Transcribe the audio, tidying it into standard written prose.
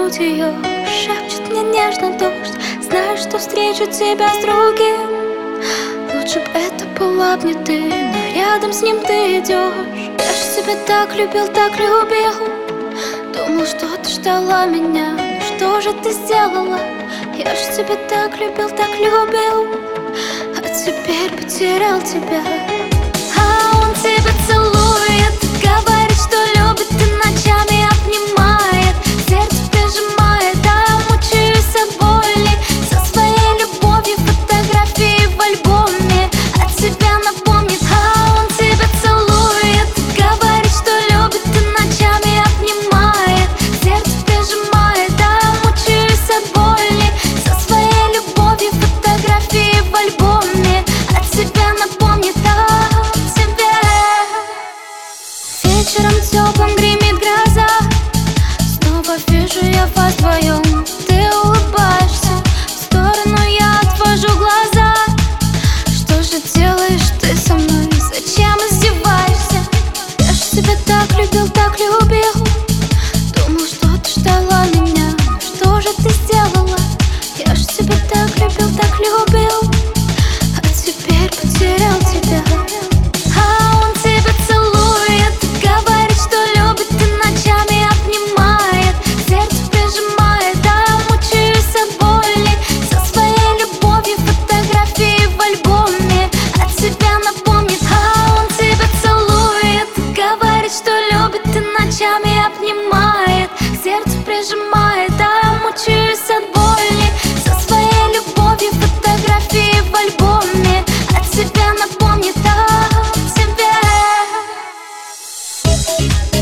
грудь ее, шепчет мне нежно дождь. Знаю, что встречу тебя с другим. Лучше б это была б не ты, но рядом с ним ты идешь. Я ж тебя так любил, так любил. Думал, что ты ждала меня, но что же ты сделала? Я ж тебя так любил, так любил, а теперь потерял тебя. А он тебя целует, говорит, что любит, и ночами обнимает, сердце прижимает, а я мучаюсь от боли. Со своей любовью фотографии в альбоме от тебя напомнит. А он тебя целует, говорит, что любит, и ночами обнимает, сердце прижимает, а я мучаюсь от боли. Со своей любовью фотографии в альбоме от тебя напомнит. Вечером теплым гремит гроза, снова вижу я вас вдвоем. Ты улыбаешься, в сторону я отвожу глаза. Что же делаешь ты со мной? Зачем издеваешься? Я ж тебя так любил, так любил. Думал, что ты ждала меня, но что же ты сделала? Я ж тебя так любил, так любил, а теперь потерял тебя. Что любит и ночами обнимает, сердце прижимает, а я мучаюсь от боли. Со своей любовью фотографии в альбоме от тебя напомнит о тебе.